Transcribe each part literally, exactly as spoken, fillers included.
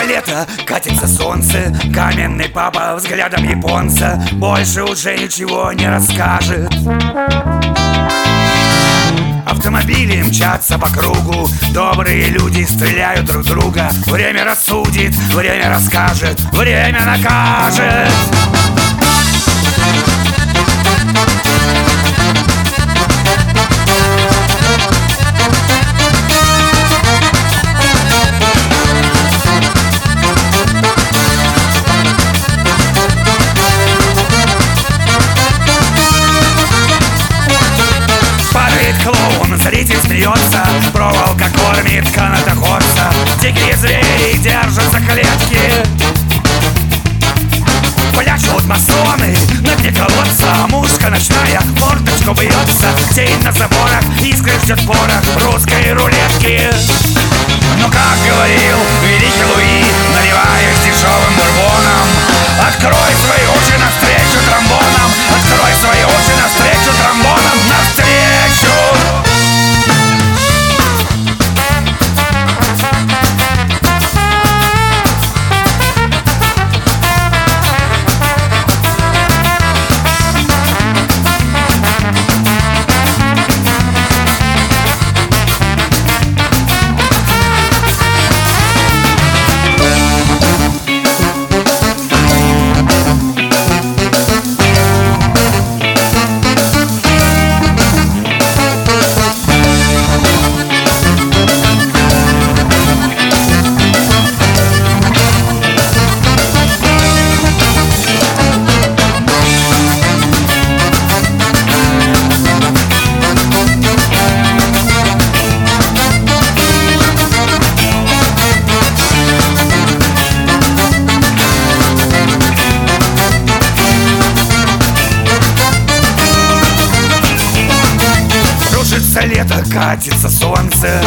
лето, катится солнце, каменный папа взглядом японца больше уже ничего не расскажет. Автомобили мчатся по кругу, добрые люди стреляют друг друга. Время рассудит, время расскажет, время накажет. Клоун, зритель смеется, проволока кормит канатоходца. Дикие звери держатся клетки, пляшут масоны на дне колодца. Мушка ночная мордочку бьется, тень на заборах, искры ждет порох русской рулетки. Но как говорил великий Луи, наливаясь дешевым бурбоном: открой свои уши навстречу тромбонам, открой свои уши навстречу тромбонам, навстречу. Лето, катится солнце,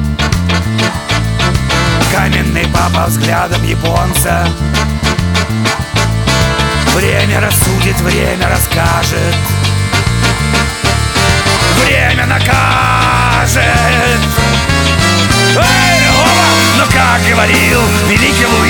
каменный папа взглядом японца. Время рассудит, время расскажет, время накажет. Эй, оба! Но как говорил великий Луи,